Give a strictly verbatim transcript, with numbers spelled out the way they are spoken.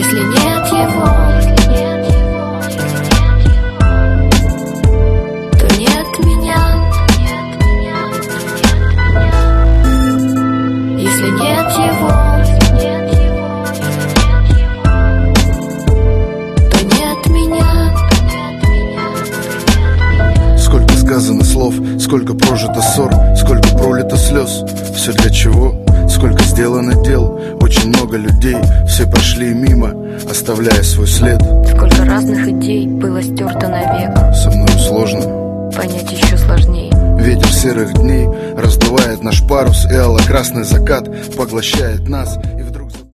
Если нет его, то нет меня. Если нет его, то нет меня. Сколько сказано слов, сколько прожито ссор, сколько пролито слез. Все для чего? Сколько сделано дел. Очень много людей, все прошли мимо, оставляя свой след. Сколько разных идей было стерто навек. Со мною сложно понять еще сложнее. Ветер серых дней раздувает наш парус, и алло-красный закат поглощает нас.